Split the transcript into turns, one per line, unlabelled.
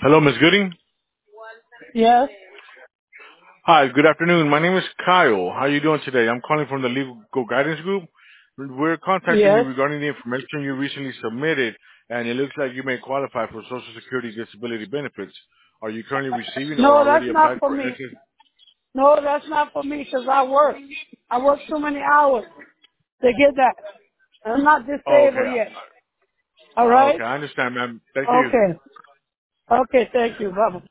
Hello, Ms. Gooding.
Yes,
Hi, good afternoon. My name is Kyle. How are you doing today? I'm calling from the Legal Guidance Group. We're contacting you
yes.
regarding the information you recently submitted, and it looks like you may qualify for Social Security disability benefits. Are you currently receiving or
No, that's
already
not
applied
for
for
me.
SS?
No, that's not for me because I work. I work too many hours to get that. I'm not
Oh, okay.
disabled yet. All right?
Okay, I understand, ma'am. Thank you.
Okay. Okay, thank you. Bye-bye.